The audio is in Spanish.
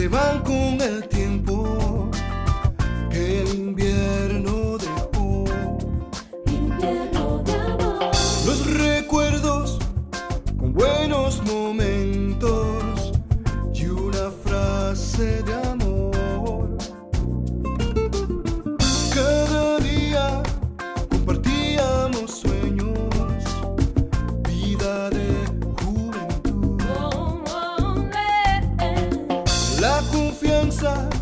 se van con el tiempo que el invierno dejó. Invierno de amor. Los recuerdos con buenos momentos y una frase de amor. Cada día compartíamos sueños, vida de juventud. Oh, oh, La confianza